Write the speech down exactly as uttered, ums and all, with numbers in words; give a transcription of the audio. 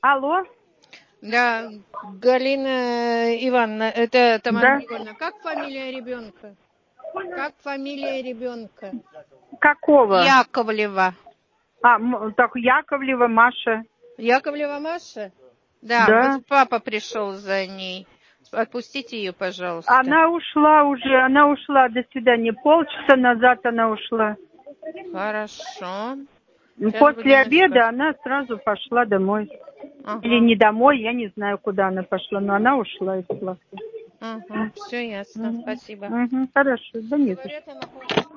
Алло? Да, Галина Ивановна, это Тамара Да. Григорьевна. Как фамилия ребенка? Как фамилия ребенка? Какого? Яковлева. А, м- так, Яковлева Маша. Яковлева Маша? Да, Да. вот папа пришел за ней. Отпустите ее, пожалуйста. Она ушла уже, она ушла, до свидания. Полчаса назад она ушла. Хорошо. Сейчас После будем обеда искать. она сразу пошла домой. Ага. Или не домой, я не знаю, куда она пошла, но она ушла из класса. Ага. Все ясно. Мгм. Спасибо. Мгм. Хорошо, да нет. Говорят, она хочет